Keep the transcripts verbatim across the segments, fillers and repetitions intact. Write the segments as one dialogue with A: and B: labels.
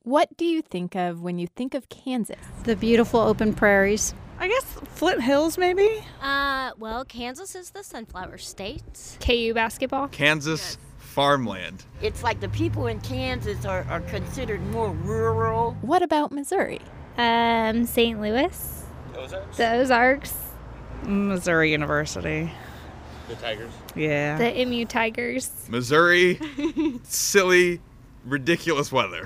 A: What do you think of when you think of Kansas?
B: The beautiful open prairies.
C: I guess Flint Hills, maybe?
D: Uh, well, Kansas is the sunflower state.
E: K U basketball.
F: Kansas farmland.
G: It's like the people in Kansas are, are considered more rural.
A: What about Missouri?
E: Um, Saint Louis.
H: Ozarks?
E: The Ozarks.
C: Missouri University.
H: The Tigers?
C: Yeah.
E: The M U Tigers.
F: Missouri, silly, ridiculous weather.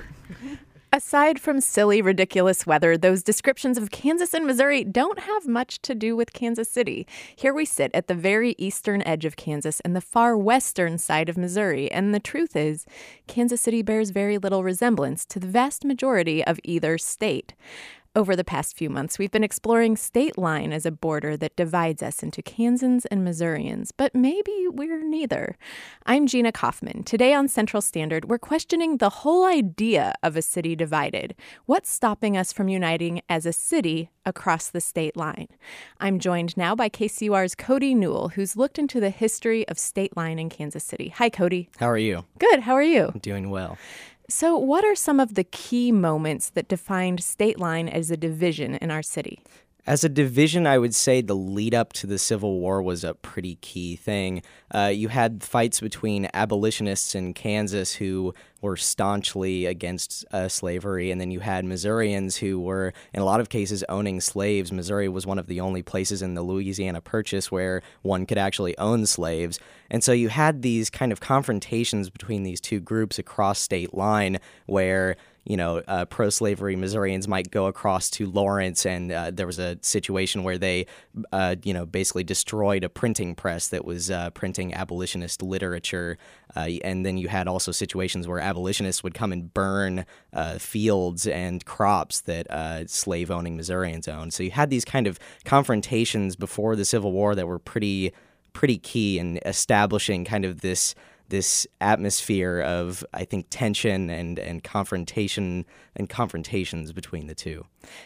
A: Aside from silly, ridiculous weather, those descriptions of Kansas and Missouri don't have much to do with Kansas City. Here we sit at the very eastern edge of Kansas and the far western side of Missouri, and the truth is, Kansas City bears very little resemblance to the vast majority of either state. Over the past few months, we've been exploring state line as a border that divides us into Kansans and Missourians, but maybe we're neither. I'm Gina Kaufman. Today on Central Standard, we're questioning the whole idea of a city divided. What's stopping us from uniting as a city across the state line? I'm joined now by K C U R's Cody Newell, who's looked into the history of state line in Kansas City. Hi, Cody.
I: How are you?
A: Good. How are you?
I: I'm doing well.
A: So what are some of the key moments that defined state line as a division in our city?
I: As a division, I would say the lead up to the Civil War was a pretty key thing. Uh, you had fights between abolitionists in Kansas who were staunchly against uh, slavery, and then you had Missourians who were, in a lot of cases, owning slaves. Missouri was one of the only places in the Louisiana Purchase where one could actually own slaves. And so you had these kind of confrontations between these two groups across state line where you know, uh, pro-slavery Missourians might go across to Lawrence, and uh, there was a situation where they, uh, you know, basically destroyed a printing press that was uh, printing abolitionist literature. Uh, and then you had also situations where abolitionists would come and burn uh, fields and crops that uh, slave-owning Missourians owned. So you had these kind of confrontations before the Civil War that were pretty, pretty key in establishing kind of this this atmosphere of, I think, tension and, and confrontation and confrontations between the two.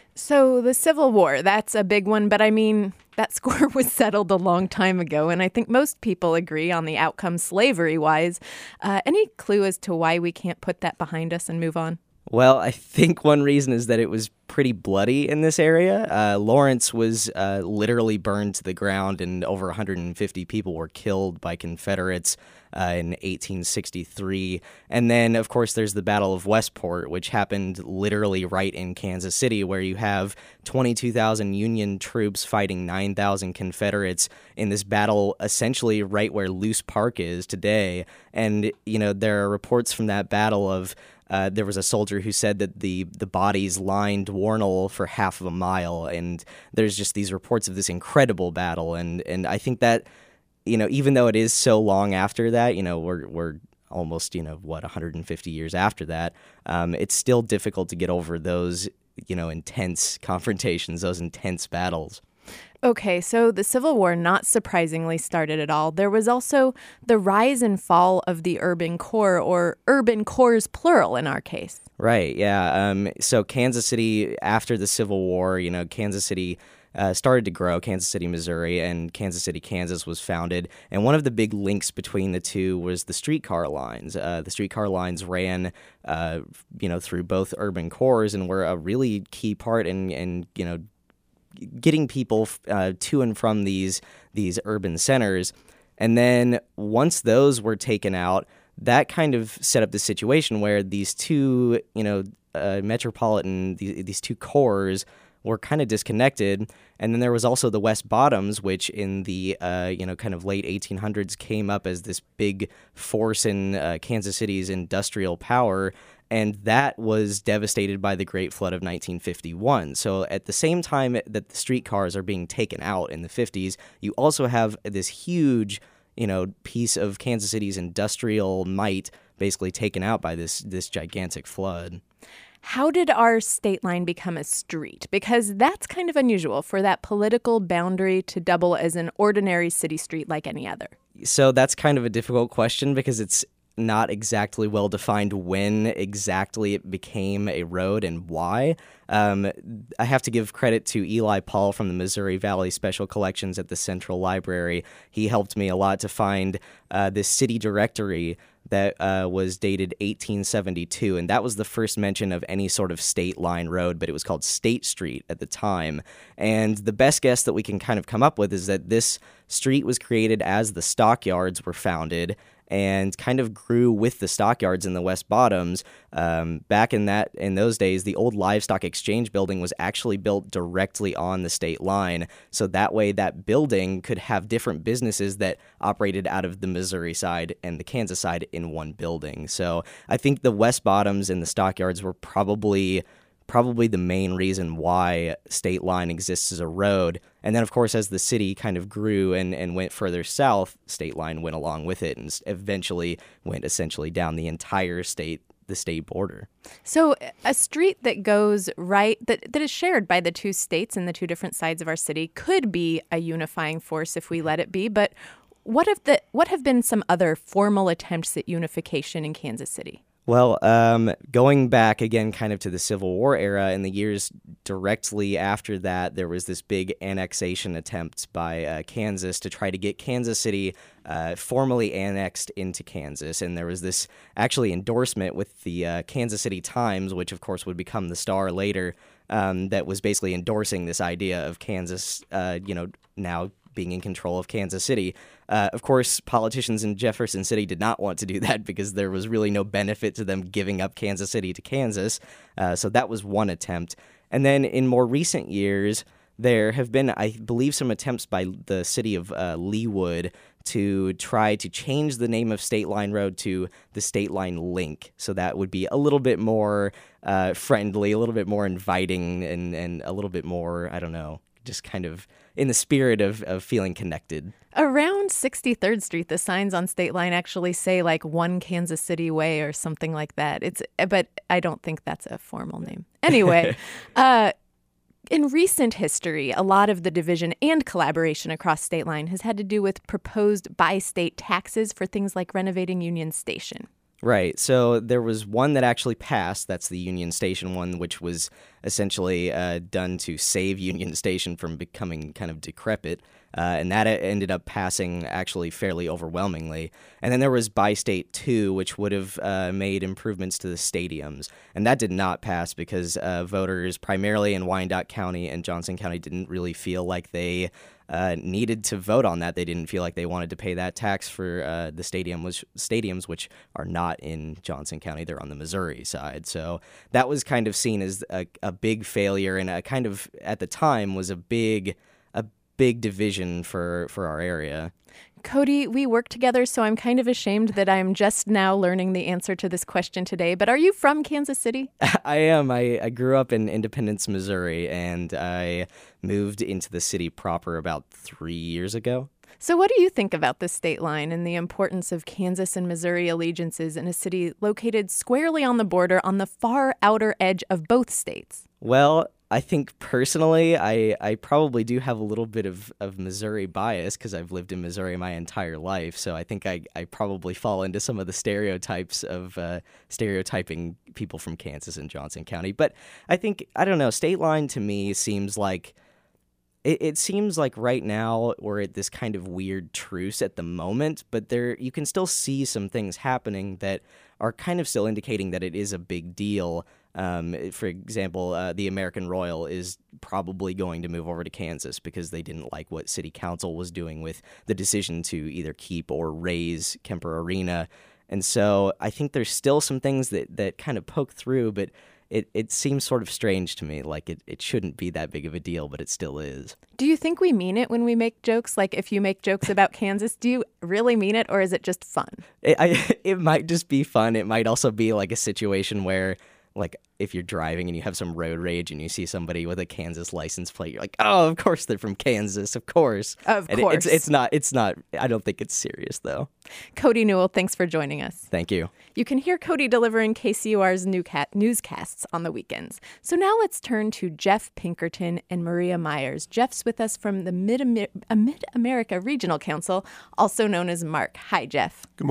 A: So the Civil War, that's a big one, but I mean, that score was settled a long time ago, and I think most people agree on the outcome slavery-wise. Uh, any clue as to why we can't put that behind us and move on?
I: Well, I think one reason is that it was pretty bloody in this area. Uh, Lawrence was uh, literally burned to the ground, and over one hundred fifty people were killed by Confederates uh, in eighteen sixty-three. And then, of course, there's the Battle of Westport, which happened literally right in Kansas City, where you have twenty-two thousand Union troops fighting nine thousand Confederates in this battle, essentially right where Luce Park is today. And, you know, there are reports from that battle of Uh, there was a soldier who said that the, the bodies lined Warnell for half of a mile, and there's just these reports of this incredible battle, and, and I think that, you know, even though it is so long after that, you know, we're we're almost, you know, what, one hundred fifty years after that, um, it's still difficult to get over those, you know, intense confrontations, those intense battles.
A: Okay, so the Civil War, not surprisingly, started it all. There was also the rise and fall of the urban core, or urban cores plural in our case.
I: Right, yeah. Um, so Kansas City, after the Civil War, you know, Kansas City uh, started to grow, Kansas City, Missouri, and Kansas City, Kansas was founded. And one of the big links between the two was the streetcar lines. Uh, the streetcar lines ran, uh, you know, through both urban cores and were a really key part in, in you know, getting people uh, to and from these these urban centers. And then once those were taken out, that kind of set up the situation where these two, you know, uh, metropolitan, these, these two cores were kind of disconnected. And then there was also the West Bottoms, which in the, uh, you know, kind of late eighteen hundreds came up as this big force in uh, Kansas City's industrial power. And that was devastated by the Great Flood of nineteen fifty-one. So at the same time that the streetcars are being taken out in the fifties, you also have this huge, you know, piece of Kansas City's industrial might basically taken out by this this gigantic flood.
A: How did our state line become a street? Because that's kind of unusual for that political boundary to double as an ordinary city street like any other.
I: So that's kind of a difficult question because it's not exactly well defined when exactly it became a road and why. Um, I have to give credit to Eli Paul from the Missouri Valley Special Collections at the Central Library. He helped me a lot to find uh, this city directory that uh, was dated eighteen seventy-two, and that was the first mention of any sort of state line road, but it was called State Street at the time. And the best guess that we can kind of come up with is that this street was created as the stockyards were founded and kind of grew with the stockyards in the West Bottoms. Um, back in that in those days, the old Livestock Exchange building was actually built directly on the state line, so that way that building could have different businesses that operated out of the Missouri side and the Kansas side in one building. So I think the West Bottoms and the stockyards were probably probably the main reason why State Line exists as a road. And then, of course, as the city kind of grew and, and went further south, State Line went along with it and eventually went essentially down the entire state, the state border.
A: So a street that goes right, that, that is shared by the two states and the two different sides of our city could be a unifying force if we let it be. But what have the what have been some other formal attempts at unification in Kansas City?
I: Well, um, going back again kind of to the Civil War era, in the years directly after that, there was this big annexation attempt by uh, Kansas to try to get Kansas City uh, formally annexed into Kansas. And there was this actually endorsement with the uh, Kansas City Times, which of course would become the Star later, um, that was basically endorsing this idea of Kansas, uh, you know, now being in control of Kansas City. Uh, of course, politicians in Jefferson City did not want to do that because there was really no benefit to them giving up Kansas City to Kansas. Uh, so that was one attempt. And then in more recent years, there have been, I believe, some attempts by the city of uh, Leawood to try to change the name of State Line Road to the State Line Link. So that would be a little bit more uh, friendly, a little bit more inviting, and, and a little bit more, I don't know, just kind of in the spirit of, of feeling connected.
A: Around sixty-third Street, the signs on State Line actually say like One Kansas City Way or something like that. It's, but I don't think that's a formal name. Anyway, uh, in recent history, a lot of the division and collaboration across State Line has had to do with proposed by-state taxes for things like renovating Union Station.
I: Right. So there was one that actually passed. That's the Union Station one, which was essentially uh, done to save Union Station from becoming kind of decrepit. Uh, and that ended up passing actually fairly overwhelmingly. And then there was Bi-State two, which would have uh, made improvements to the stadiums. And that did not pass because uh, voters primarily in Wyandotte County and Johnson County didn't really feel like they uh, needed to vote on that. They didn't feel like they wanted to pay that tax for uh, the stadium, which, stadiums, which are not in Johnson County. They're on the Missouri side. So that was kind of seen as a, a big failure and a kind of, at the time, was a big a big division for, for our area.
A: Cody, we work together, so I'm kind of ashamed that I'm just now learning the answer to this question today. But are you from Kansas City?
I: I am. I, I grew up in Independence, Missouri, and I moved into the city proper about three years ago.
A: So what do you think about this state line and the importance of Kansas and Missouri allegiances in a city located squarely on the border on the far outer edge of both states?
I: Well, I think personally, I, I probably do have a little bit of, of Missouri bias because I've lived in Missouri my entire life. So I think I, I probably fall into some of the stereotypes of uh, stereotyping people from Kansas and Johnson County. But I think, I don't know, state line to me seems like, it, it seems like right now we're at this kind of weird truce at the moment, but there you can still see some things happening that are kind of still indicating that it is a big deal. Um, for example, uh, the American Royal is probably going to move over to Kansas because they didn't like what city council was doing with the decision to either keep or raise Kemper Arena. And so I think there's still some things that, that kind of poke through, but it, it seems sort of strange to me. Like it, it shouldn't be that big of a deal, but it still is.
A: Do you think we mean it when we make jokes? Like if you make jokes about Kansas, do you really mean it or is it just fun?
I: It, I, it might just be fun. It might also be like a situation where, like, if you're driving and you have some road rage and you see somebody with a Kansas license plate, you're like, oh, of course they're from Kansas, of course.
A: Of
I: and
A: course.
I: It's, it's not, it's not, I don't think it's serious, though.
A: Cody Newell, thanks for joining us.
I: Thank you. You
A: can hear Cody delivering K C U R's newscasts on the weekends. So now let's turn to Jeff Pinkerton and Maria Myers. Jeff's with us from the Mid-Amer- Mid-America Regional Council, also known as MARC. Hi, Jeff.
H: Good morning.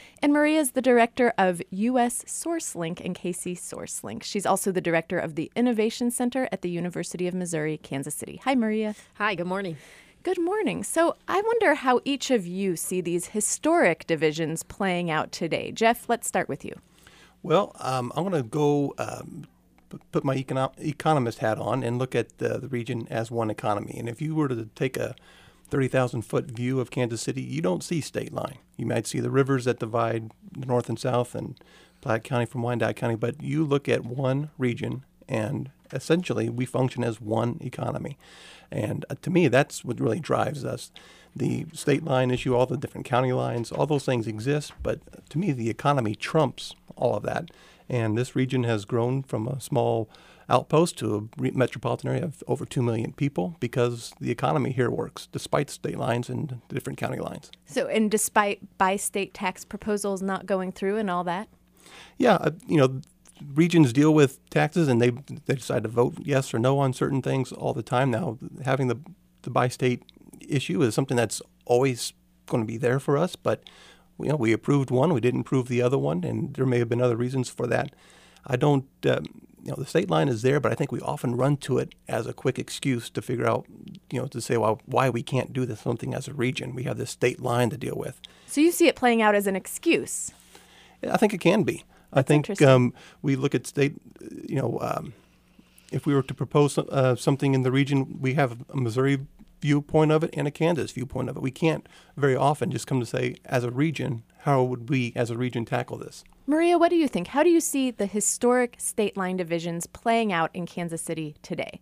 A: And Maria is the director of U S SourceLink and K C SourceLink. She's also the director of the Innovation Center at the University of Missouri, Kansas City. Hi, Maria.
H: Hi, good morning.
A: Good morning. So I wonder how each of you see these historic divisions playing out today. Jeff, let's start with you.
J: Well, um, I'm going to go um, p- put my econo- economist hat on and look at the, the region as one economy. And if you were to take a thirty thousand foot view of Kansas City, you don't see state line. You might see the rivers that divide the north and south and Platte County from Wyandotte County, but you look at one region and essentially we function as one economy. And uh, to me, that's what really drives us. The state line issue, all the different county lines, all those things exist, but to me, the economy trumps all of that. And this region has grown from a small outpost to a re- metropolitan area of over two million people because the economy here works, despite state lines and different county lines.
A: So, and despite by-state tax proposals not going through and all that?
J: Yeah, uh, you know, regions deal with taxes and they they decide to vote yes or no on certain things all the time. Now, having the, the by-state issue is something that's always going to be there for us, but you know, we approved one, we didn't approve the other one, and there may have been other reasons for that. I don't, um, you know, the state line is there, but I think we often run to it as a quick excuse to figure out, you know, to say, well, why we can't do this something as a region. We have this state line to deal with.
A: So you see it playing out as an excuse?
J: I think it can be.
A: That's
J: I think um, we look at state, you know, um, if we were to propose uh, something in the region, we have a Missouri viewpoint of it and a Kansas viewpoint of it. We can't very often just come to say, as a region, how would we as a region tackle this?
A: Maria, what do you think? How do you see the historic state line divisions playing out in Kansas City today?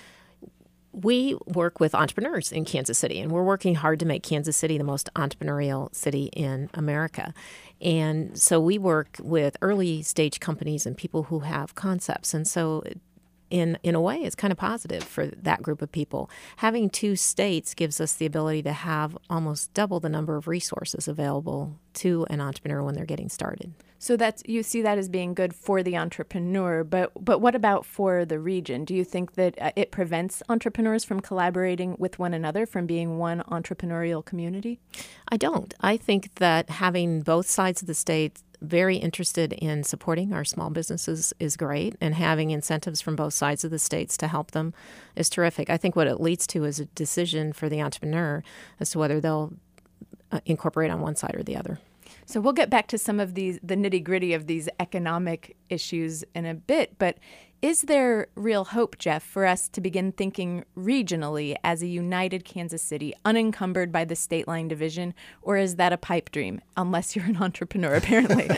H: We work with entrepreneurs in Kansas City, and we're working hard to make Kansas City the most entrepreneurial city in America. And so we work with early stage companies and people who have concepts. And so in in a way, it's kind of positive for that group of people. Having two states gives us the ability to have almost double the number of resources available to an entrepreneur when they're getting started.
A: So that's, you see that as being good for the entrepreneur, but but what about for the region? Do you think that uh, it prevents entrepreneurs from collaborating with one another, from being one entrepreneurial community?
H: I don't. I think that having both sides of the state very interested in supporting our small businesses is great, and having incentives from both sides of the states to help them is terrific. I think what it leads to is a decision for the entrepreneur as to whether they'll uh, incorporate on one side or the other.
A: So we'll get back to some of these, the nitty-gritty of these economic issues in a bit, but is there real hope, Jeff, for us to begin thinking regionally as a united Kansas City, unencumbered by the state line division, or is that a pipe dream, unless you're an entrepreneur, apparently?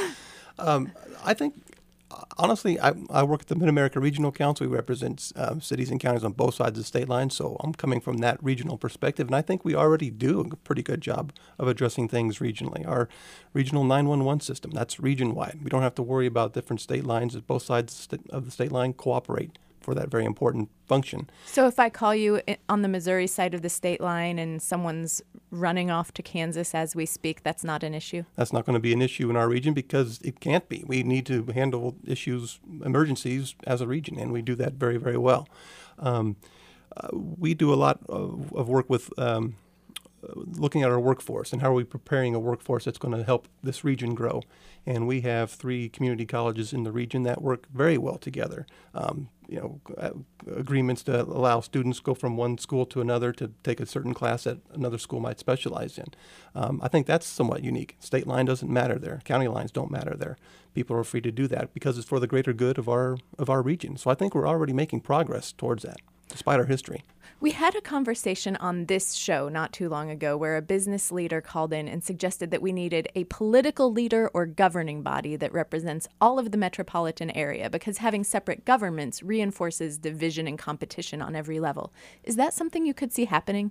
J: um, I think, honestly, I, I work at the Mid-America Regional Council. We represent um, cities and counties on both sides of the state line, so I'm coming from that regional perspective, and I think we already do a pretty good job of addressing things regionally. Our regional nine one one system, that's region-wide. We don't have to worry about different state lines as both sides of the state line cooperate for that very important function.
A: So if I call you on the Missouri side of the state line and someone's running off to Kansas as we speak, that's not an issue?
J: That's not going to be an issue in our region because it can't be. We need to handle issues, emergencies as a region, and we do that very, very well. Um, uh, we do a lot of, of work with um, looking at our workforce and how are we preparing a workforce that's going to help this region grow. And we have three community colleges in the region that work very well together. Um, you know, uh, agreements to allow students to go from one school to another to take a certain class that another school might specialize in. Um, I think that's somewhat unique. State line doesn't matter there. County lines don't matter there. People are free to do that because it's for the greater good of our of our region. So I think we're already making progress towards that, despite our history.
A: We had a conversation on this show not too long ago where a business leader called in and suggested that we needed a political leader or governing body that represents all of the metropolitan area because having separate governments reinforces division and competition on every level. Is that something you could see happening?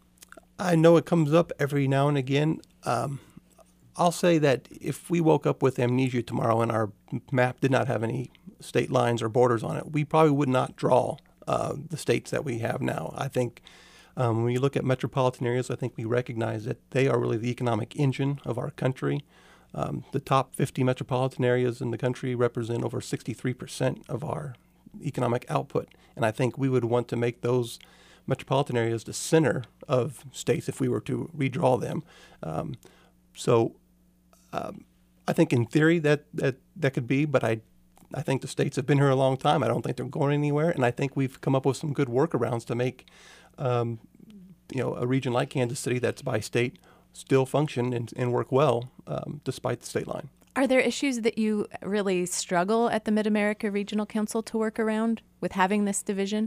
J: I know it comes up every now and again. Um, I'll say that if we woke up with amnesia tomorrow and our map did not have any state lines or borders on it, we probably would not draw Uh, the states that we have now. I think um, when you look at metropolitan areas, I think we recognize that they are really the economic engine of our country. Um, the top fifty metropolitan areas in the country represent over sixty-three percent of our economic output. And I think we would want to make those metropolitan areas the center of states if we were to redraw them. Um, so um, I think in theory that, that, that could be, but I I think the states have been here a long time. I don't think they're going anywhere, and I think we've come up with some good workarounds to make um, you know a region like Kansas City that's by state still function and, and work well um, despite the state line.
A: Are there issues that you really struggle at the Mid-America Regional Council to work around with having this division?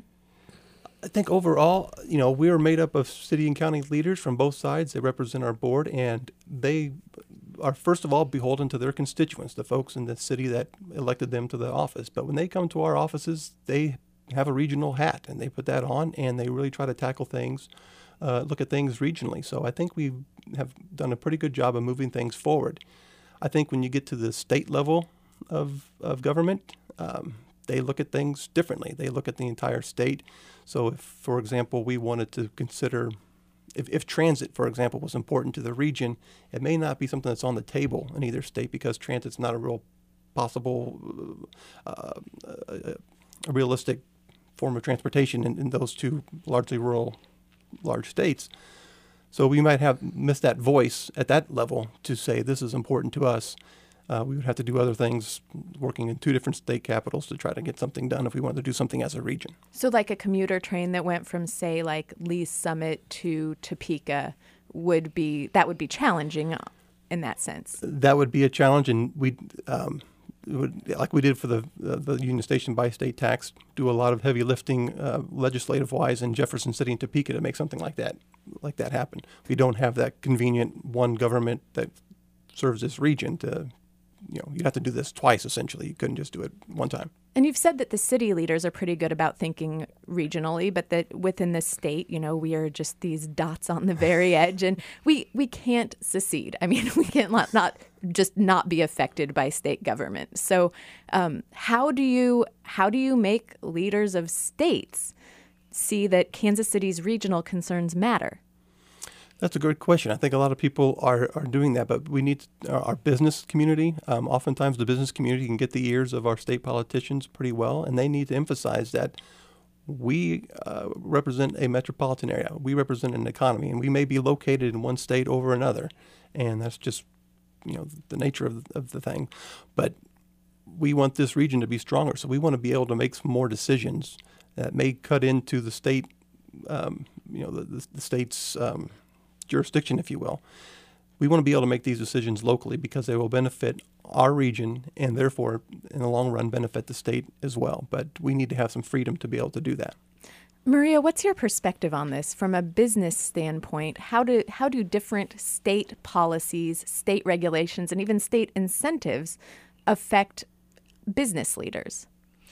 J: I think overall, you know, we are made up of city and county leaders from both sides. They represent our board, and they are, first of all, beholden to their constituents, the folks in the city that elected them to the office. But when they come to our offices, they have a regional hat, and they put that on, and they really try to tackle things, uh, look at things regionally. So I think we have done a pretty good job of moving things forward. I think when you get to the state level of, of government, um, they look at things differently. They look at the entire state. So if, for example, we wanted to consider, if, if transit, for example, was important to the region, it may not be something that's on the table in either state because transit's not a real possible, uh, a, a realistic form of transportation in, in those two largely rural, large states. So we might have missed that voice at that level to say this is important to us. Uh, we would have to do other things, working in two different state capitals to try to get something done if we wanted to do something as a region.
A: So like a commuter train that went from, say, like Lee's Summit to Topeka would be, that would be challenging in that sense.
J: That would be a challenge, and we um, would, like we did for the, uh, the Union Station by-state tax, do a lot of heavy lifting uh, legislative-wise in Jefferson City and Topeka to make something like that, like that happen. We don't have that convenient one government that serves this region to, you know, you'd have to do this twice, essentially. You couldn't just do it one time.
A: And you've said that the city leaders are pretty good about thinking regionally, but that within the state, you know, we are just these dots on the very edge, and we, we can't secede. I mean, we can't not, not just not be affected by state government. So um, how do you how do you make leaders of states see that Kansas City's regional concerns matter?
J: That's a good question. I think a lot of people are, are doing that, but we need our, our business community. Um, oftentimes the business community can get the ears of our state politicians pretty well, and they need to emphasize that we uh, represent a metropolitan area. We represent an economy, and we may be located in one state over another, and that's just, you know, the nature of, of the thing. But we want this region to be stronger, so we want to be able to make some more decisions that may cut into the state, um, you know, the, the, the state's um, jurisdiction, if you will. We want to be able to make these decisions locally because they will benefit our region and therefore, in the long run, benefit the state as well. But we need to have some freedom to be able to do that.
A: Maria, what's your perspective on this from a business standpoint? How do how do different state policies, state regulations, and even state incentives affect business leaders?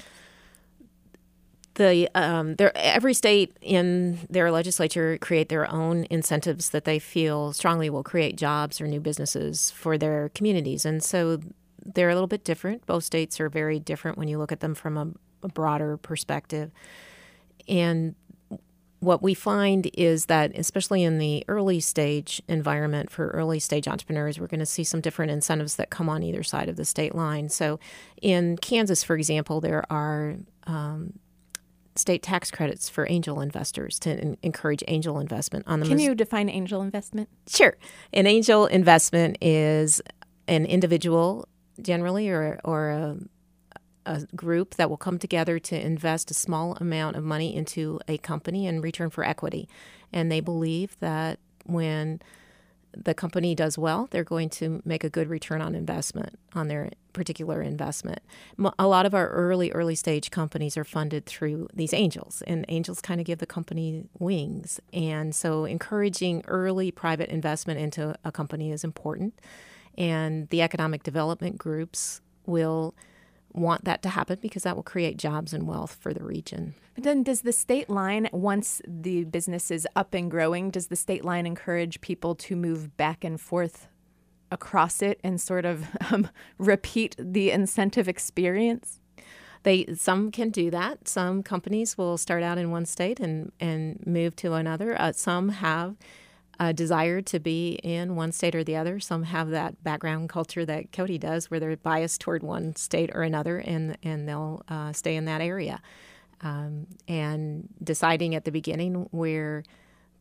H: The um, there, every state in their legislature create their own incentives that they feel strongly will create jobs or new businesses for their communities. And so they're a little bit different. Both states are very different when you look at them from a, a broader perspective. And what we find is that, especially in the early stage environment for early stage entrepreneurs, we're going to see some different incentives that come on either side of the state line. So in Kansas, for example, there are um, state tax credits for angel investors to in- encourage angel investment on the.
A: Can you define angel investment?
H: Sure. An angel investment is an individual, generally, or or a, a group that will come together to invest a small amount of money into a company in return for equity, and they believe that when the company does well, they're going to make a good return on investment on their particular investment. A lot of our early, early stage companies are funded through these angels, and angels kind of give the company wings. And so encouraging early private investment into a company is important. And the economic development groups will want that to happen because that will create jobs and wealth for the region.
A: But then does the state line, once the business is up and growing, does the state line encourage people to move back and forth across it and sort of um, repeat the incentive experience?
H: They some can do that. Some companies will start out in one state and, and move to another. Uh, some have a desire to be in one state or the other. Some have that background culture that Cody does, where they're biased toward one state or another, and and they'll uh, stay in that area. Um, and deciding at the beginning where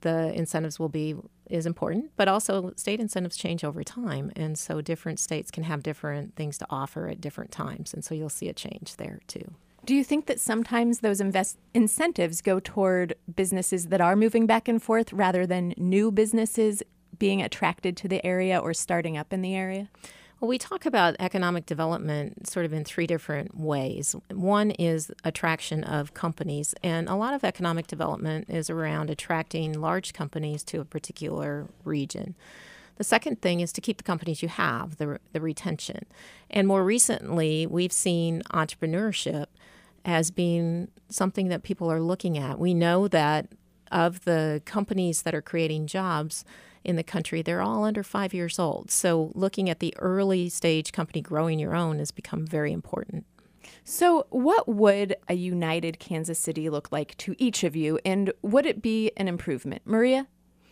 H: the incentives will be is important, but also state incentives change over time. And so different states can have different things to offer at different times. And so you'll see a change there too.
A: Do you think that sometimes those invest incentives go toward businesses that are moving back and forth rather than new businesses being attracted to the area or starting up in the area?
H: Well, we talk about economic development sort of in three different ways. One is attraction of companies, and a lot of economic development is around attracting large companies to a particular region. The second thing is to keep the companies you have, the, the retention. And more recently, we've seen entrepreneurship as being something that people are looking at. We know that of the companies that are creating jobs in the country, they're all under five years old. So looking at the early stage company growing your own has become very important.
A: So what would a united Kansas City look like to each of you, and would it be an improvement? Maria?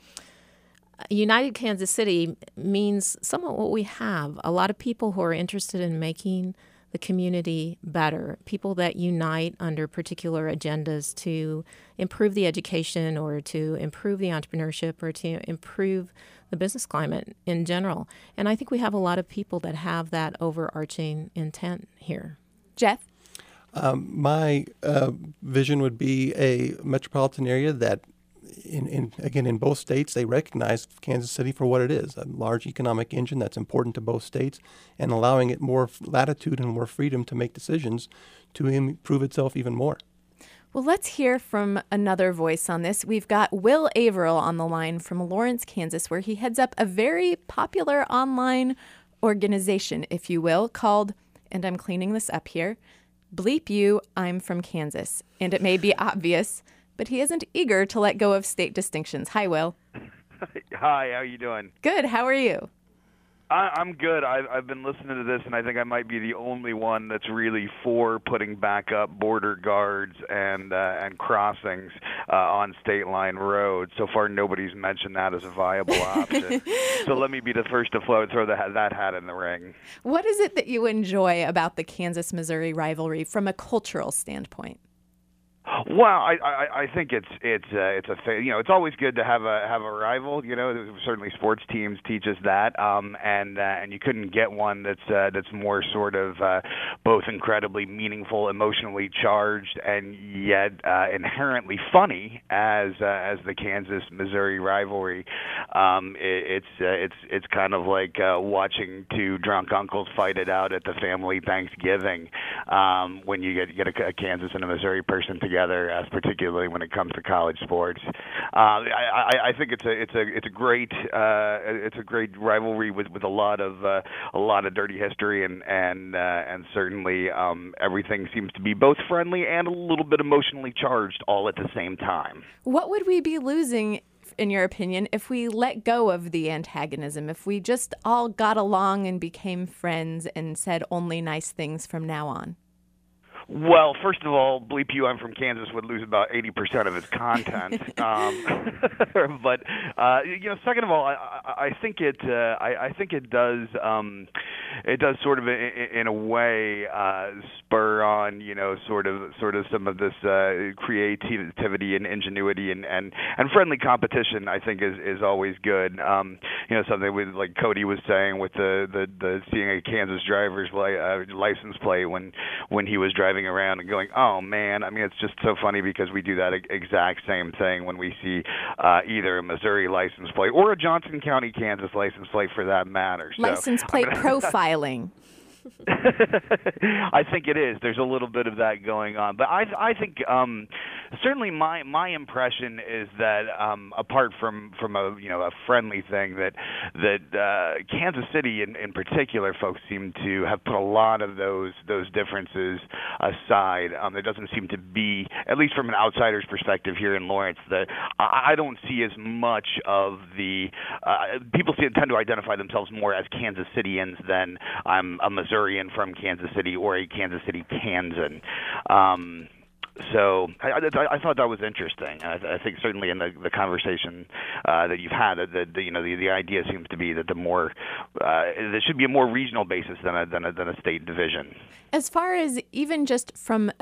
H: United Kansas City means somewhat what we have. A lot of people who are interested in making the community better, people that unite under particular agendas to improve the education or to improve the entrepreneurship or to improve the business climate in general. And I think we have a lot of people that have that overarching intent here.
A: Jeff?
J: Um, my uh, vision would be a metropolitan area that In, in, again, in both states, they recognize Kansas City for what it is, a large economic engine that's important to both states, and allowing it more latitude and more freedom to make decisions to improve itself even more.
A: Well, let's hear from another voice on this. We've got Will Averill on the line from Lawrence, Kansas, where he heads up a very popular online organization, if you will, called, and I'm cleaning this up here, Bleep You, I'm from Kansas. And it may be obvious, but he isn't eager to let go of state distinctions. Hi, Will.
K: Hi, how you doing?
A: Good. How are you?
K: I, I'm good. I've, I've been listening to this, and I think I might be the only one that's really for putting back up border guards and uh, and crossings uh, on state line roads. So far, nobody's mentioned that as a viable option. So let me be the first to float, throw the, that hat in the ring.
A: What is it that you enjoy about the Kansas-Missouri rivalry from a cultural standpoint?
K: Well, I, I, I think it's it's uh, it's a you know it's always good to have a have a rival. You know, certainly sports teams teach us that, um, and uh, and you couldn't get one that's uh, that's more sort of uh, both incredibly meaningful, emotionally charged, and yet uh, inherently funny as uh, as the Kansas-Missouri rivalry. Um, it, it's uh, it's it's kind of like uh, watching two drunk uncles fight it out at the family Thanksgiving um, when you get get a, a Kansas and a Missouri person together. As particularly when it comes to college sports, uh, I, I, I think it's a it's a it's a great uh, it's a great rivalry with, with a lot of uh, a lot of dirty history and and uh, and certainly um, everything seems to be both friendly and a little bit emotionally charged all at the same time.
A: What would we be losing, in your opinion, if we let go of the antagonism? If we just all got along and became friends and said only nice things from now on?
K: Well, first of all, Bleep You, I'm from Kansas would lose about eighty percent of its content. um, but, uh, you know, second of all, I, I, I think it uh, I, I think it does um, it does sort of in, in a way uh, spur on, you know, sort of sort of some of this uh, creativity and ingenuity and, and, and friendly competition, I think is, is always good. Um, you know, something with, like Cody was saying with the, the, the seeing a Kansas driver's li- uh, license plate when when he was driving around and going, oh man, I mean, it's just so funny because we do that exact same thing when we see uh, either a Missouri license plate or a Johnson County, Kansas license plate for that matter. So,
A: license plate
K: I mean,
A: profiling.
K: I think it is. There's a little bit of that going on, but I I think um, certainly my my impression is that um, apart from, from a you know a friendly thing that that uh, Kansas City in, in particular folks seem to have put a lot of those those differences aside. Um, there doesn't seem to be, at least from an outsider's perspective here in Lawrence, that I, I don't see as much of the uh, people see, tend to identify themselves more as Kansas Cityans than I'm a Missourian from Kansas City or a Kansas City Kansan. Um, so I, I, I thought that was interesting. I, I think certainly in the, the conversation uh, that you've had, the, the you know the, the idea seems to be that the more uh, there should be a more regional basis than a, than a than a state division.
A: As far as even just from a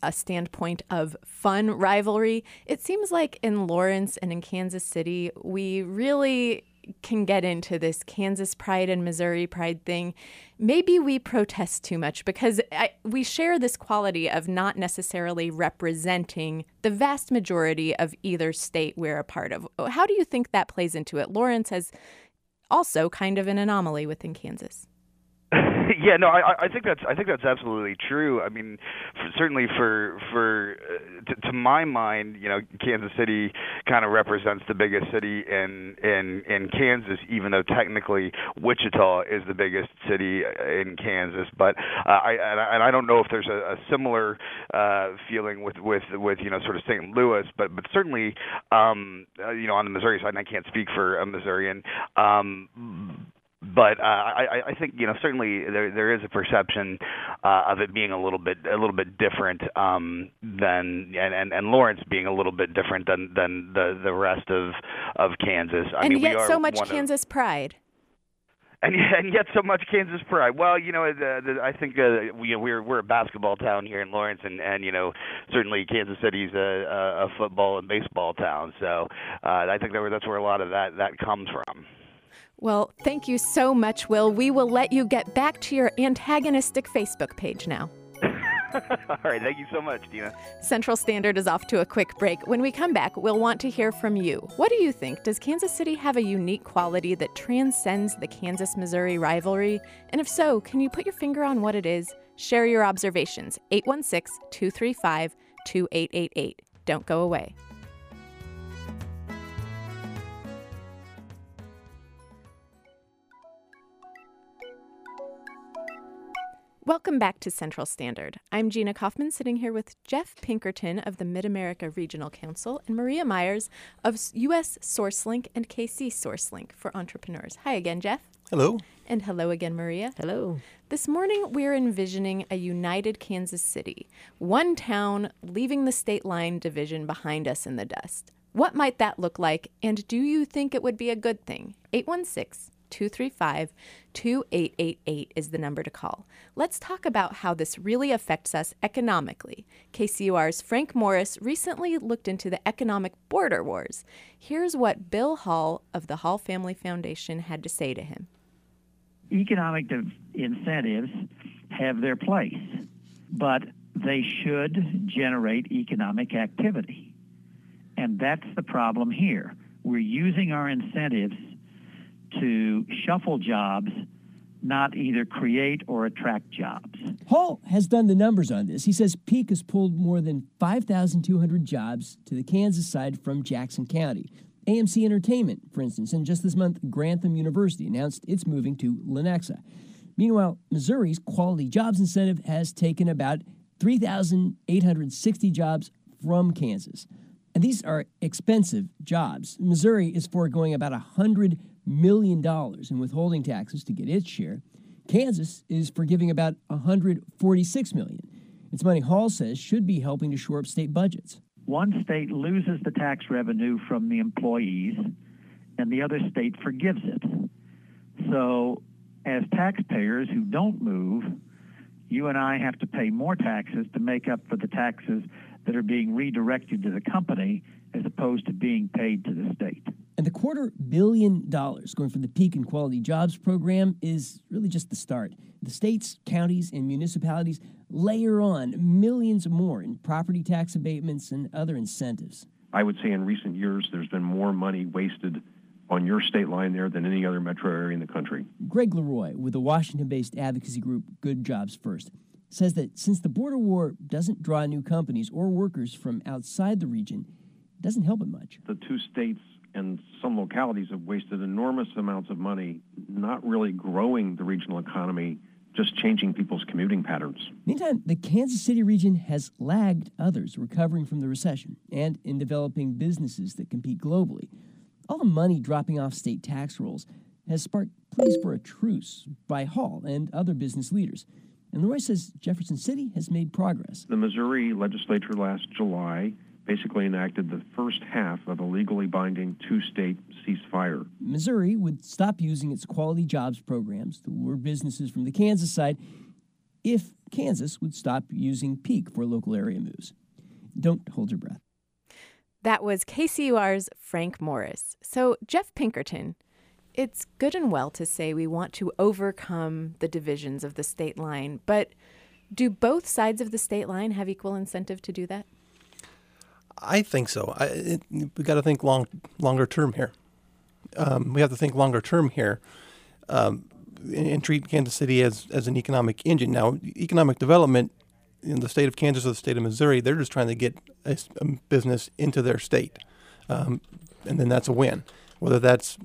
A: a standpoint of fun rivalry, it seems like in Lawrence and in Kansas City, we really can get into this Kansas pride and Missouri pride thing. Maybe we protest too much because I, we share this quality of not necessarily representing the vast majority of either state we're a part of. How do you think that plays into it? Lawrence has also kind of an anomaly within Kansas.
K: Yeah, no, I, I think that's I think that's absolutely true. I mean, for, certainly for for uh, to, to my mind, you know, Kansas City kind of represents the biggest city in in in Kansas, even though technically Wichita is the biggest city in Kansas. But uh, I and, I and I don't know if there's a, a similar uh, feeling with with with you know sort of Saint Louis, but but certainly um, uh, you know on the Missouri side, and I can't speak for a Missourian. Um, But uh, I, I think you know certainly there there is a perception uh, of it being a little bit a little bit different um, than and, and, and Lawrence being a little bit different than, than the, the rest of of Kansas. I
A: and
K: mean,
A: yet
K: we are
A: so much
K: one
A: Kansas
K: of,
A: pride.
K: And, and yet so much Kansas pride. Well, you know, the, the, I think uh, we we're we're a basketball town here in Lawrence, and, and you know certainly Kansas City's a, a, a football and baseball town. So uh, I think that that's where a lot of that that comes from.
A: Well, thank you so much, Will. We will let you get back to your antagonistic Facebook page now.
K: All right. Thank you so much, Dina.
A: Central Standard is off to a quick break. When we come back, we'll want to hear from you. What do you think? Does Kansas City have a unique quality that transcends the Kansas-Missouri rivalry? And if so, can you put your finger on what it is? Share your observations. eight one six, two three five, two eight eight eight. Don't go away. Welcome back to Central Standard. I'm Gina Kaufman, sitting here with Jeff Pinkerton of the Mid-America Regional Council and Maria Myers of U S SourceLink and K C SourceLink for Entrepreneurs. Hi again, Jeff.
J: Hello.
A: And hello again, Maria.
H: Hello.
A: This morning, we're envisioning a united Kansas City, one town leaving the state line division behind us in the dust. What might that look like, and do you think it would be a good thing? eight one six, two three five, two eight eight eight is the number to call. Let's talk about how this really affects us economically. K C U R's Frank Morris recently looked into the economic border wars. Here's what Bill Hall of the Hall Family Foundation had to say to him.
L: Economic incentives have their place, but they should generate economic activity. And that's the problem here. We're using our incentives to shuffle jobs, not either create or attract jobs.
M: Hall has done the numbers on this. He says Peak has pulled more than five thousand two hundred jobs to the Kansas side from Jackson County. A M C Entertainment, for instance, and just this month, Grantham University announced it's moving to Lenexa. Meanwhile, Missouri's Quality Jobs Incentive has taken about three thousand eight hundred sixty jobs from Kansas. And these are expensive jobs. Missouri is foregoing about one hundred million dollars in withholding taxes to get its share. Kansas is forgiving about one hundred forty-six million dollars. It's money Hall says should be helping to shore up state budgets.
L: One state loses the tax revenue from the employees, and the other state forgives it. So, as taxpayers who don't move, you and I have to pay more taxes to make up for the taxes that are being redirected to the company as opposed to being paid to the state.
M: And the quarter billion dollars going for the Peak and Quality Jobs program is really just the start. The states, counties, and municipalities layer on millions more in property tax abatements and other incentives.
N: I would say in recent years there's been more money wasted on your state line there than any other metro area in the country.
M: Greg Leroy with the Washington-based advocacy group Good Jobs First says that since the border war doesn't draw new companies or workers from outside the region, it doesn't help it much.
N: The two states and some localities have wasted enormous amounts of money not really growing the regional economy, just changing people's commuting patterns.
M: Meantime, the Kansas City region has lagged others recovering from the recession and in developing businesses that compete globally. All the money dropping off state tax rolls has sparked pleas for a truce by Hall and other business leaders. And Leroy says Jefferson City has made progress.
N: The Missouri legislature last July basically enacted the first half of a legally binding two-state ceasefire.
M: Missouri would stop using its quality jobs programs to lure businesses from the Kansas side if Kansas would stop using Peak for local area moves. Don't hold your breath.
A: That was K C U R's Frank Morris. So, Jeff Pinkerton, it's good and well to say we want to overcome the divisions of the state line, but do both sides of the state line have equal incentive to do that?
J: I think so. I, it, we got to think long, longer term here. Um, we have to think longer term here, um, and, and treat Kansas City as, as an economic engine. Now, economic development in the state of Kansas or the state of Missouri, they're just trying to get a, a business into their state, um, and then that's a win. Whether that's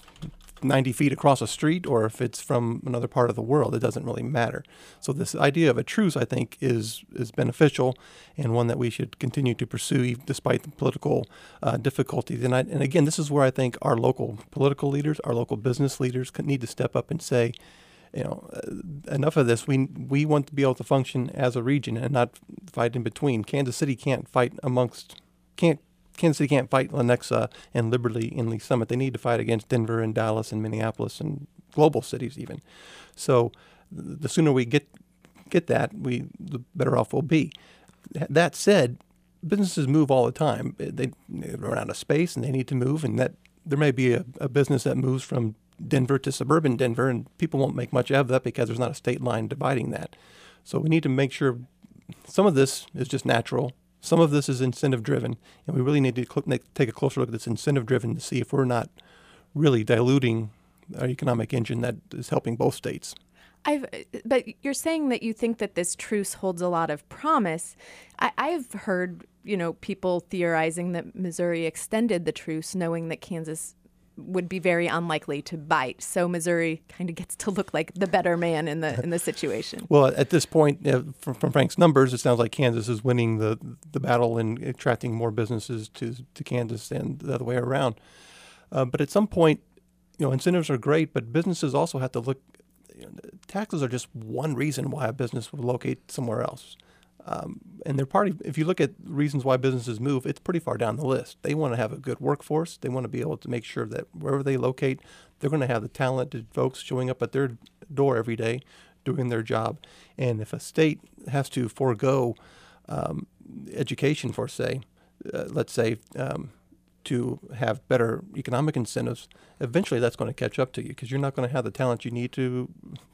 J: ninety feet across a street or if it's from another part of the world, it doesn't really matter. So this idea of a truce, I think, is is beneficial and one that we should continue to pursue despite the political uh, difficulties. And, I, and again, this is where I think our local political leaders, our local business leaders need to step up and say, you know, uh, enough of this. We we want to be able to function as a region and not fight in between. Kansas City can't fight amongst, can't Kansas City can't fight Lenexa and Liberty and Lee Summit. They need to fight against Denver and Dallas and Minneapolis and global cities even. So the sooner we get get that, we the better off we'll be. That said, businesses move all the time. They, they run out of space and they need to move, and that there may be a, a business that moves from Denver to suburban Denver, and people won't make much of that because there's not a state line dividing that. So we need to make sure some of this is just natural. Some of this is incentive-driven, and we really need to cl- take a closer look at this incentive-driven to see if we're not really diluting our economic engine that is helping both states.
A: I've, but you're saying that you think that this truce holds a lot of promise. I, I've heard, you know, people theorizing that Missouri extended the truce knowing that Kansas would be very unlikely to bite. So Missouri kind of gets to look like the better man in the in the situation.
J: Well, at this point, uh, from, from Frank's numbers, it sounds like Kansas is winning the the battle and attracting more businesses to to Kansas and the other way around. Uh, but at some point, you know, incentives are great, but businesses also have to look. You know, taxes are just one reason why a business will locate somewhere else. Um, and they're part of, if you look at reasons why businesses move, it's pretty far down the list. They want to have a good workforce. They want to be able to make sure that wherever they locate, they're going to have the talented folks showing up at their door every day doing their job. And if a state has to forego um, education for, say, uh, let's say, um, to have better economic incentives, eventually that's going to catch up to you because you're not going to have the talent you need to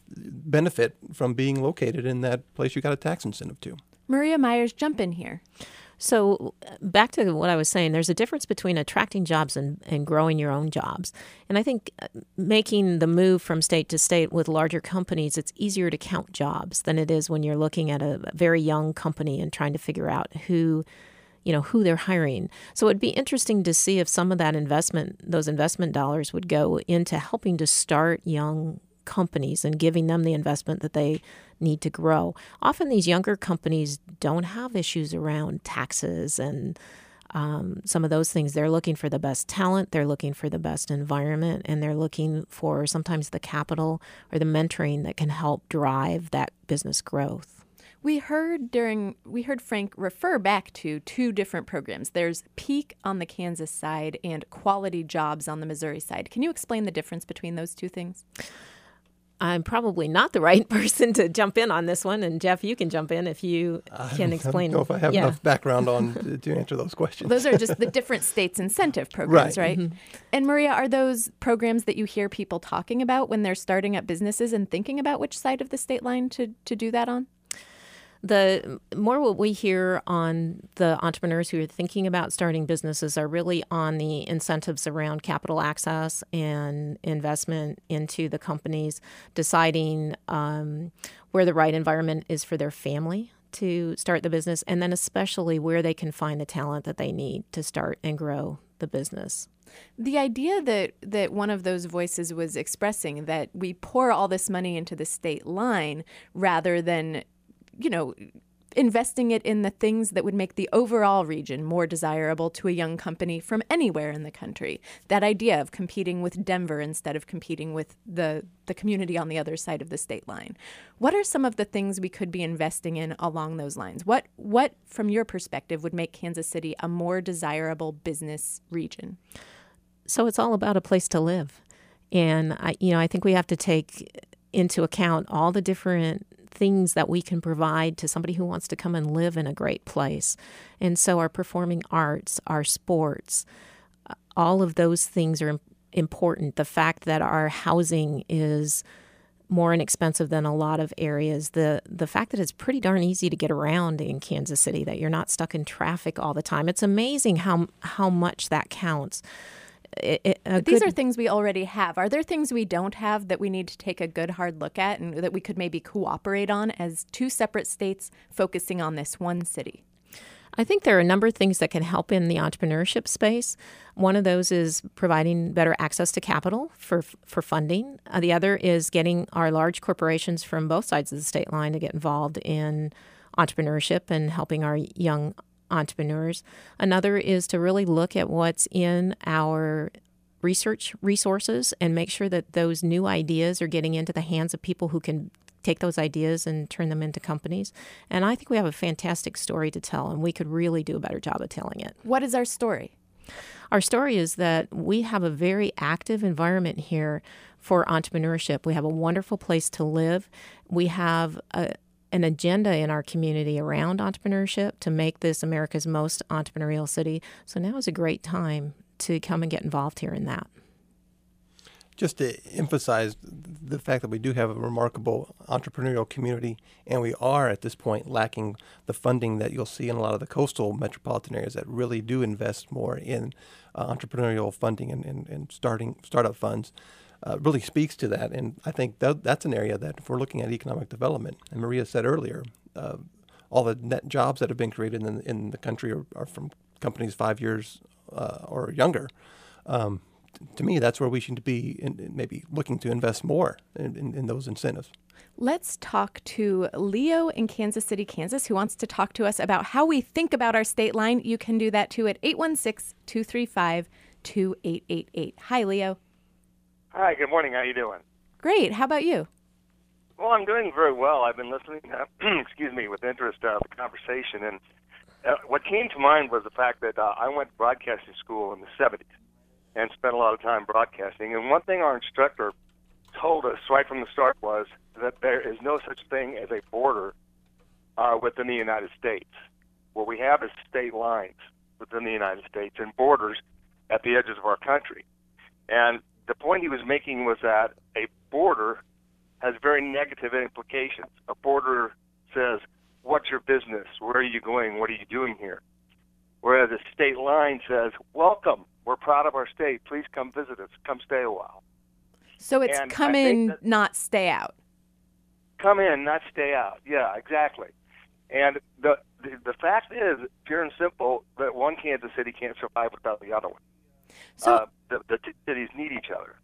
J: benefit from being located in that place you got a tax incentive to.
A: Maria Myers, jump in here.
H: So back to what I was saying, there's a difference between attracting jobs and, and growing your own jobs. And I think making the move from state to state with larger companies, it's easier to count jobs than it is when you're looking at a very young company and trying to figure out who, you know, who they're hiring. So it'd be interesting to see if some of that investment, those investment dollars would go into helping to start young companies and giving them the investment that they need to grow. Often these younger companies don't have issues around taxes and um, some of those things. They're looking for the best talent, they're looking for the best environment, and they're looking for sometimes the capital or the mentoring that can help drive that business growth.
A: We heard during we heard Frank refer back to two different programs. There's Peak on the Kansas side and Quality Jobs on the Missouri side. Can you explain the difference between those two things?
H: I'm probably not the right person to jump in on this one, and Jeff, you can jump in if you can explain.
J: I don't know if I have
H: yeah.
J: enough background on to answer those questions.
A: Those are just the different states' incentive programs, right? right?
H: Mm-hmm.
A: And Maria, are those programs that you hear people talking about when they're starting up businesses and thinking about which side of the state line to, to do that on?
H: The more what we hear on the entrepreneurs who are thinking about starting businesses are really on the incentives around capital access and investment into the companies, deciding um, where the right environment is for their family to start the business, and then especially where they can find the talent that they need to start and grow the business.
A: The idea that, that one of those voices was expressing, that we pour all this money into the state line rather than you know, investing it in the things that would make the overall region more desirable to a young company from anywhere in the country. That idea of competing with Denver instead of competing with the, the community on the other side of the state line. What are some of the things we could be investing in along those lines? What, what from your perspective, would make Kansas City a more desirable business region?
H: So it's all about a place to live. And, I, you know, I think we have to take into account all the different things that we can provide to somebody who wants to come and live in a great place. And so our performing arts, our sports, all of those things are important. The fact that our housing is more inexpensive than a lot of areas, the the fact that it's pretty darn easy to get around in Kansas City, that you're not stuck in traffic all the time. It's amazing how how much that counts. It, it,
A: but these good... are things we already have. Are there things we don't have that we need to take a good hard look at and that we could maybe cooperate on as two separate states focusing on this one city?
H: I think there are a number of things that can help in the entrepreneurship space. One of those is providing better access to capital for for funding. Uh, the other is getting our large corporations from both sides of the state line to get involved in entrepreneurship and helping our young entrepreneurs. Another is to really look at what's in our research resources and make sure that those new ideas are getting into the hands of people who can take those ideas and turn them into companies. And I think we have a fantastic story to tell, and we could really do a better job of telling it.
A: What is our story?
H: Our story is that we have a very active environment here for entrepreneurship. We have a wonderful place to live. We have a, an agenda in our community around entrepreneurship to make this America's most entrepreneurial city. So now is a great time to come and get involved here in that.
J: Just to emphasize the fact that we do have a remarkable entrepreneurial community, and we are at this point lacking the funding that you'll see in a lot of the coastal metropolitan areas that really do invest more in uh, entrepreneurial funding and, and, and starting startup funds, uh, really speaks to that. And I think that, that's an area that if we're looking at economic development, and Maria said earlier, uh, all the net jobs that have been created in, in the country are, are from companies five years uh, or younger. Um, To me, that's where we should be in, in maybe looking to invest more in, in, in those incentives.
A: Let's talk to Leo in Kansas City, Kansas, who wants to talk to us about how we think about our state line. You can do that too at eight one six, two three five, two eight eight eight. Hi, Leo.
O: Hi, good morning. How you doing?
A: Great. How about you?
O: Well, I'm doing very well. I've been listening, uh, excuse me, with interest to uh, the conversation. And uh, what came to mind was the fact that uh, I went to broadcasting school in the seventies. And spent a lot of time broadcasting. And one thing our instructor told us right from the start was that there is no such thing as a border uh, within the United States. What we have is state lines within the United States and borders at the edges of our country. And the point he was making was that a border has very negative implications. A border says, what's your business? Where are you going? What are you doing here? Whereas a state line says, welcome. We're proud of our state. Please come visit us. Come stay a while.
A: So it's
O: and
A: come in, not stay out.
O: Come in, not stay out. Yeah, exactly. And the, the the fact is, pure and simple, that one Kansas City can't survive without the other one.
A: So
O: uh, the, the two cities need each other.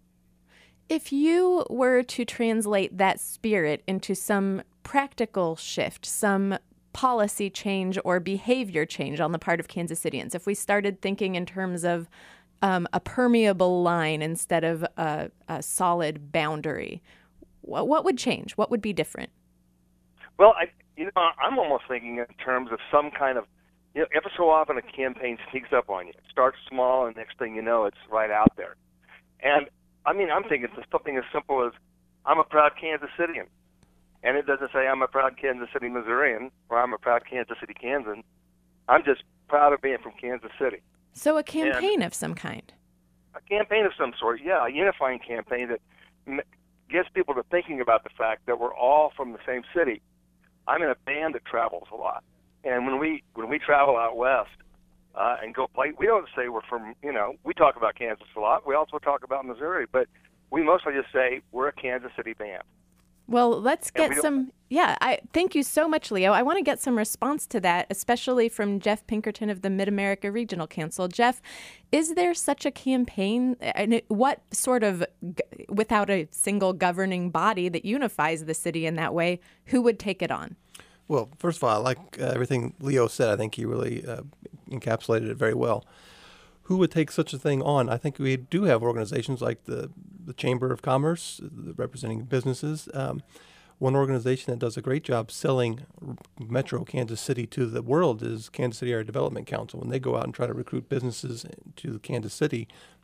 A: If you were to translate that spirit into some practical shift, some policy change or behavior change on the part of Kansas Cityans, if we started thinking in terms of um, a permeable line instead of a, a solid boundary, what, what would change? What would be different?
O: Well, I, you know, I'm almost thinking in terms of some kind of, you know, ever so often a campaign sneaks up on you. It starts small, and next thing you know, it's right out there. And, I mean, I'm thinking it's something as simple as, I'm a proud Kansas Cityan. And it doesn't say I'm a proud Kansas City, Missourian, or I'm a proud Kansas City, Kansan. I'm just proud of being from Kansas City.
A: So a campaign
O: and
A: of some kind.
O: A campaign of some sort, yeah, a unifying campaign that m- gets people to thinking about the fact that we're all from the same city. I'm in a band that travels a lot. And when we when we travel out west uh, and go play, we don't say we're from, you know, we talk about Kansas a lot. We also talk about Missouri, but we mostly just say we're a Kansas City band.
A: Well, let's get some, yeah, I thank you so much, Leo. I want to get some response to that, especially from Jeff Pinkerton of the Mid-America Regional Council. Jeff, is there such a campaign? And what sort of, without a single governing body that unifies the city in that way, who would take it on?
J: Well, first of all, I like uh, everything Leo said. I think he really uh, encapsulated it very well. Who would take such a thing on? I think we do have organizations like the, the Chamber of Commerce, the representing businesses. Um, one organization that does a great job selling Metro Kansas City to the world is Kansas City Area Development Council. When they go out and try to recruit businesses to Kansas City,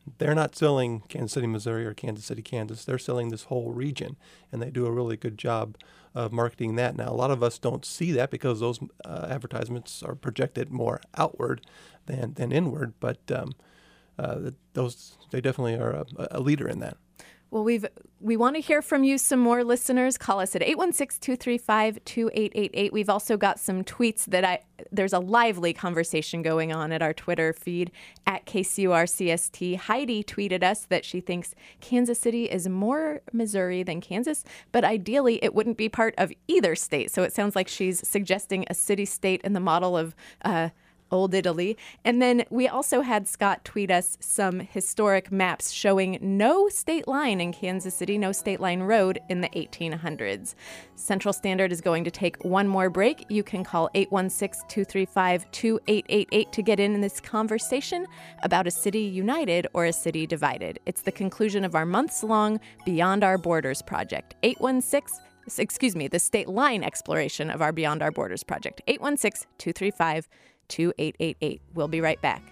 J: they're not selling Kansas City, Missouri or Kansas City, Kansas. They're selling this whole region, and they do a really good job of marketing that. Now, a lot of us don't see that because those uh, advertisements are projected more outward than, than inward, but um, uh, those they definitely are a, a leader in that.
A: Well, we've we want to hear from you some more, listeners. Call us at eight one six, two three five, two eight eight eight. We've also got some tweets that I there's a lively conversation going on at our Twitter feed at K C U R C S T. Heidi tweeted us that she thinks Kansas City is more Missouri than Kansas, but ideally it wouldn't be part of either state. So it sounds like she's suggesting a city-state in the model of uh Old Italy. And then we also had Scott tweet us some historic maps showing no state line in Kansas City, no state line road in the eighteen hundreds. Central Standard is going to take one more break. You can call eight one six, two three five, two eight eight eight to get in this conversation about a city united or a city divided. It's the conclusion of our months-long Beyond Our Borders project. eight one six excuse me, the state line exploration of our Beyond Our Borders project. eight one six, two three five, two eight eight eight. We'll be right back.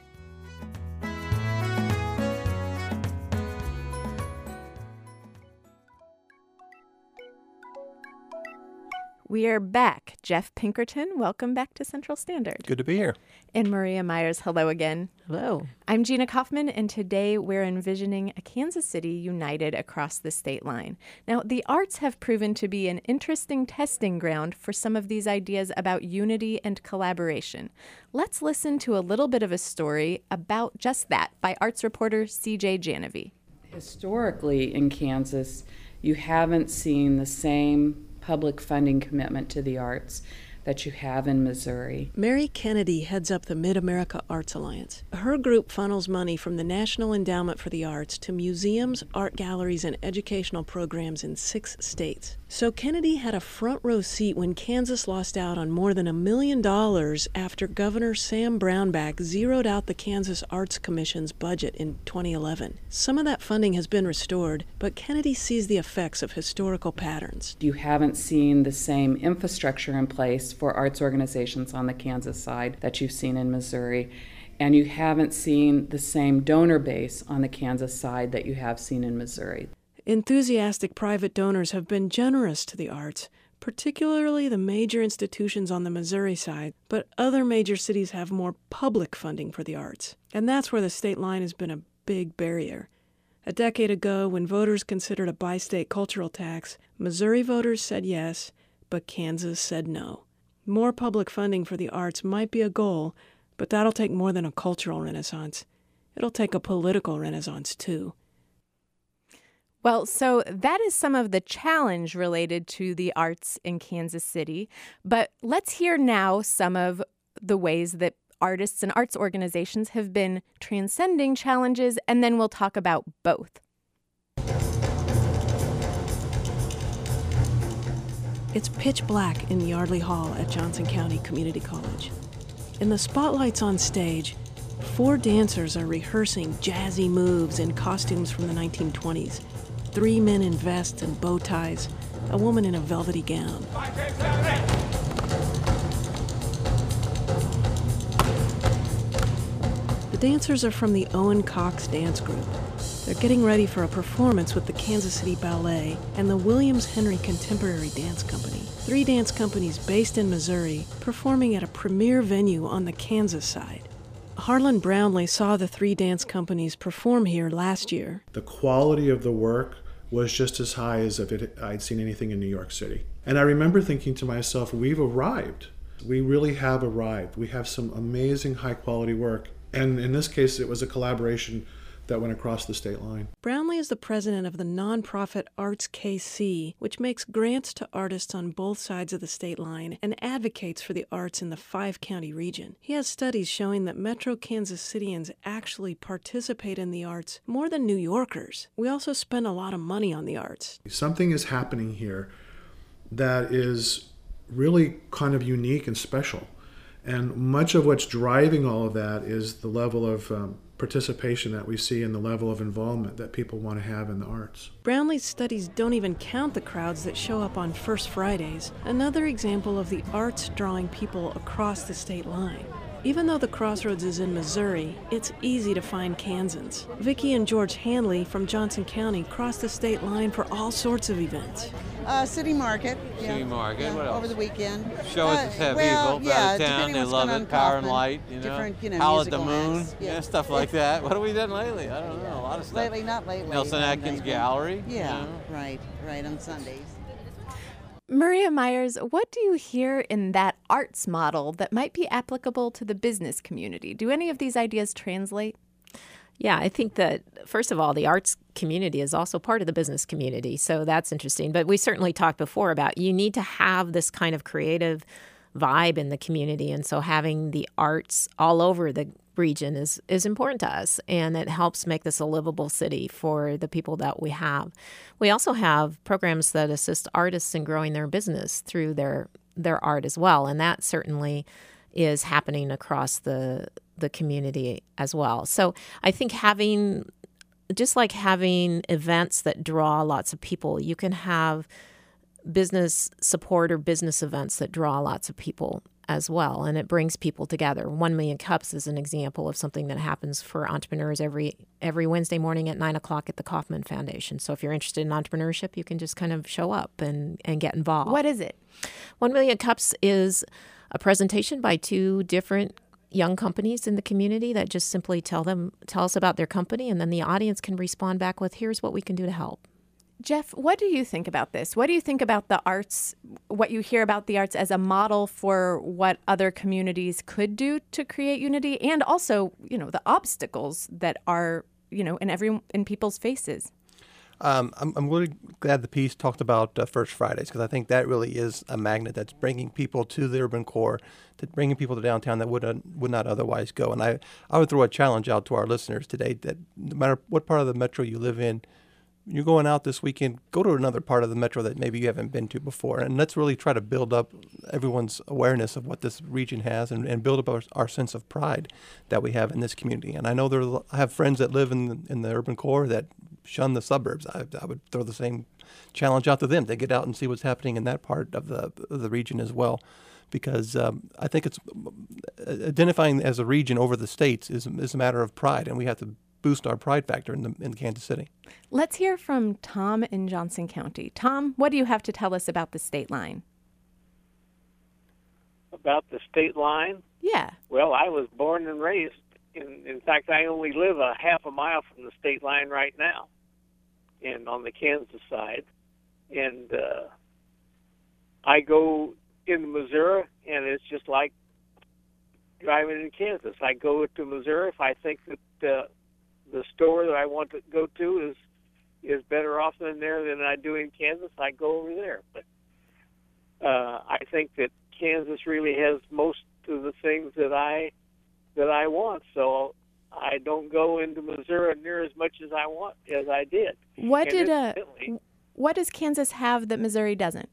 A: We are back. Jeff Pinkerton, welcome back to Central Standard.
J: Good to be here.
A: And Maria Myers, hello again.
H: Hello.
A: I'm Gina Kaufman, and today we're envisioning a Kansas City united across the state line. Now, the arts have proven to be an interesting testing ground for some of these ideas about unity and collaboration. Let's listen to a little bit of a story about just that by arts reporter C J Janovi.
P: Historically in Kansas, you haven't seen the same public funding commitment to the arts that you have in Missouri.
Q: Mary Kennedy heads up the Mid-America Arts Alliance. Her group funnels money from the National Endowment for the Arts to museums, art galleries, and educational programs in six states. So Kennedy had a front row seat when Kansas lost out on more than a million dollars after Governor Sam Brownback zeroed out the Kansas Arts Commission's budget in twenty eleven. Some of that funding has been restored, but Kennedy sees the effects of historical patterns.
P: You haven't seen the same infrastructure in place for arts organizations on the Kansas side that you've seen in Missouri, and you haven't seen the same donor base on the Kansas side that you have seen in Missouri.
Q: Enthusiastic private donors have been generous to the arts, particularly the major institutions on the Missouri side, but other major cities have more public funding for the arts, and that's where the state line has been a big barrier. A decade ago, when voters considered a bi-state cultural tax, Missouri voters said yes, but Kansas said no. More public funding for the arts might be a goal, but that'll take more than a cultural renaissance. It'll take a political renaissance, too.
A: Well, so that is some of the challenge related to the arts in Kansas City. But let's hear now some of the ways that artists and arts organizations have been transcending challenges, and then we'll talk about both.
Q: It's pitch black in Yardley Hall at Johnson County Community College. In the spotlights on stage, four dancers are rehearsing jazzy moves in costumes from the nineteen twenties. Three men in vests and bow ties, a woman in a velvety gown. The dancers are from the Owen Cox Dance Group. They're getting ready for a performance with the Kansas City Ballet and the Williams Henry Contemporary Dance Company. Three dance companies based in Missouri, performing at a premier venue on the Kansas side. Harlan Brownlee saw the three dance companies perform here last year.
R: The quality of the work was just as high as if it, I'd seen anything in New York City. And I remember thinking to myself, we've arrived. We really have arrived. We have some amazing high quality work. And in this case, it was a collaboration that went across the state line.
Q: Brownlee is the president of the nonprofit Arts K C, which makes grants to artists on both sides of the state line and advocates for the arts in the five-county region. He has studies showing that Metro Kansas Cityans actually participate in the arts more than New Yorkers. We also spend a lot of money on the arts.
R: Something is happening here that is really kind of unique and special. And much of what's driving all of that is the level of um, participation that we see and the level of involvement that people want to have in the arts.
Q: Brownlee's studies don't even count the crowds that show up on First Fridays, another example of the arts drawing people across the state line. Even though the Crossroads is in Missouri, it's easy to find Kansans. Vicki and George Hanley from Johnson County cross the state line for all sorts of events.
S: Uh, City Market. Yeah.
T: City Market.
S: Yeah,
T: What else?
S: Over the weekend.
T: Show
S: uh,
T: us have
S: well,
T: people
S: yeah,
T: out of town.
S: depending
T: They
S: what's
T: love
S: going on
T: it.
S: in
T: Power and
S: Kaufman,
T: Light. You know.
S: different, you know,
T: Howl at the
S: musical
T: Moon.
S: acts.
T: Yeah.
S: Yeah.
T: Stuff like that. What have we done lately? I don't know. A lot of stuff.
S: Lately, not lately.
T: Nelson
S: not
T: Atkins
S: lately.
T: Gallery.
S: Yeah,
T: You know.
S: right, right on Sundays.
A: Maria Myers, what do you hear in that arts model that might be applicable to the business community? Do any of these ideas translate?
H: Yeah, I think that, first of all, the arts community is also part of the business community, so that's interesting. But we certainly talked before about you need to have this kind of creative vibe in the community, and so having the arts all over the region is, is important to us, and it helps make this a livable city for the people that we have. We also have programs that assist artists in growing their business through their, their art as well, and that certainly is happening across the the community as well. So I think having, just like having events that draw lots of people, you can have business support or business events that draw lots of people as well, and it brings people together. One Million Cups is an example of something that happens for entrepreneurs every every Wednesday morning at nine o'clock at the Kauffman Foundation. So if you're interested in entrepreneurship, you can just kind of show up and, and get involved.
A: What is it?
H: One Million Cups is a presentation by two different young companies in the community that just simply tell them tell us about their company, and then the audience can respond back with, here's what we can do to help.
A: Jeff, what do you think about this? What do you think about the arts, what you hear about the arts as a model for what other communities could do to create unity, and also, you know, the obstacles that are, you know, in every in people's faces?
J: Um, I'm, I'm really glad the piece talked about uh, First Fridays, because I think that really is a magnet that's bringing people to the urban core, to bringing people to downtown that would uh, would not otherwise go. And I, I would throw a challenge out to our listeners today that no matter what part of the metro you live in, you're going out this weekend, go to another part of the metro that maybe you haven't been to before. And let's really try to build up everyone's awareness of what this region has, and, and build up our, our sense of pride that we have in this community. And I know there are, I have friends that live in the, in the urban core that shun the suburbs. I, I would throw the same challenge out to them to get out and see what's happening in that part of the, of the region as well. Because um, I think it's identifying as a region over the states is, is a matter of pride, and we have to boost our pride factor in, the, in Kansas City.
A: Let's hear from Tom in Johnson County. Tom, what do you have to tell us about the state line?
U: About the state line?
A: Yeah.
U: Well, I was born and raised. In, in fact, I only live a half a mile from the state line right now, and on the Kansas side. And uh, I go into Missouri, and it's just like driving in Kansas. I go to Missouri if I think that uh, the store that I want to go to is is better off than there than I do in Kansas, I go over there. But uh, I think that Kansas really has most of the things that I that I want, so I don't go into Missouri near as much as I want as I did.
A: What
U: And
A: did uh, what does Kansas have that Missouri doesn't?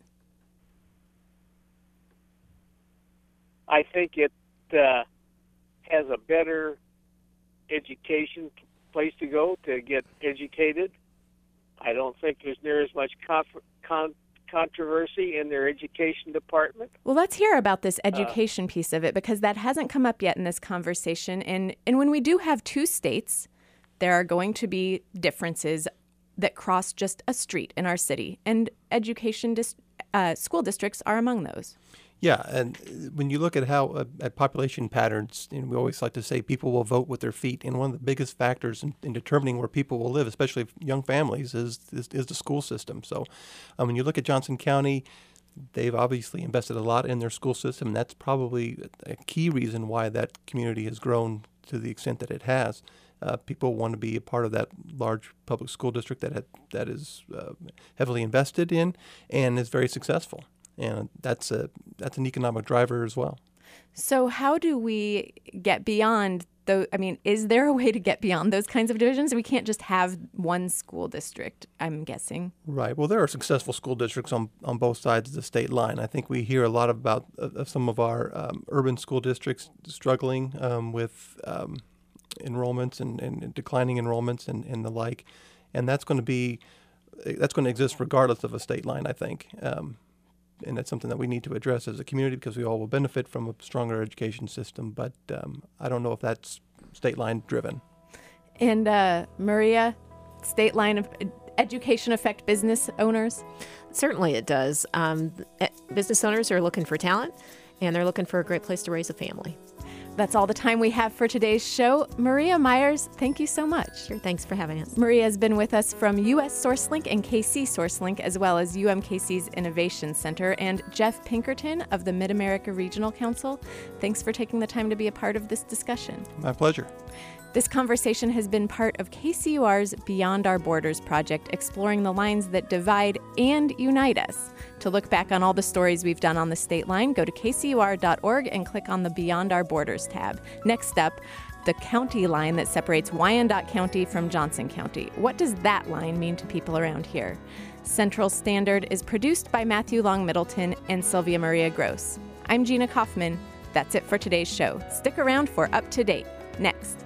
U: I think it uh, has a better education place to go to get educated. I don't think there's near as much conf- con- controversy in their education department.
A: Well, let's hear about this education uh, piece of it, because that hasn't come up yet in this conversation. And, and when we do have two states, there are going to be differences that cross just a street in our city. And education dis- uh, school districts are among those.
J: Yeah, and when you look at how uh, at population patterns, and we always like to say people will vote with their feet, and one of the biggest factors in, in determining where people will live, especially young families, is is, is the school system. So um, when you look at Johnson County, they've obviously invested a lot in their school system, and that's probably a key reason why that community has grown to the extent that it has. Uh, people want to be a part of that large public school district that had, that is uh, heavily invested in and is very successful. And that's a that's an economic driver as well.
A: So how do we get beyond those? I mean, is there a way to get beyond those kinds of divisions? We can't just have one school district, I'm guessing.
J: Right. Well, there are successful school districts on, on both sides of the state line. I think we hear a lot about uh, some of our um, urban school districts struggling um, with um, enrollments and, and declining enrollments and, and the like. And that's going to be that's going to exist regardless of a state line, I think. Um, and that's something that we need to address as a community because we all will benefit from a stronger education system. But um, I don't know if that's state line driven.
A: And uh, Maria, state line of education affect business owners?
H: Certainly it does. Um, business owners are looking for talent, and they're looking for a great place to raise a family.
A: That's all the time we have for today's show. Maria Myers, thank you so much.
H: Sure, thanks for having us.
A: Maria has been with us from U S SourceLink and K C SourceLink, as well as U M K C's Innovation Center, and Jeff Pinkerton of the Mid-America Regional Council. Thanks for taking the time to be a part of this discussion.
J: My pleasure.
A: This conversation has been part of K C U R's Beyond Our Borders project, exploring the lines that divide and unite us. To look back on all the stories we've done on the state line, go to k c u r dot org and click on the Beyond Our Borders tab. Next up, the county line that separates Wyandotte County from Johnson County. What does that line mean to people around here? Central Standard is produced by Matthew Long Middleton and Sylvia Maria Gross. I'm Gina Kaufman. That's it for today's show. Stick around for Up to Date. Next.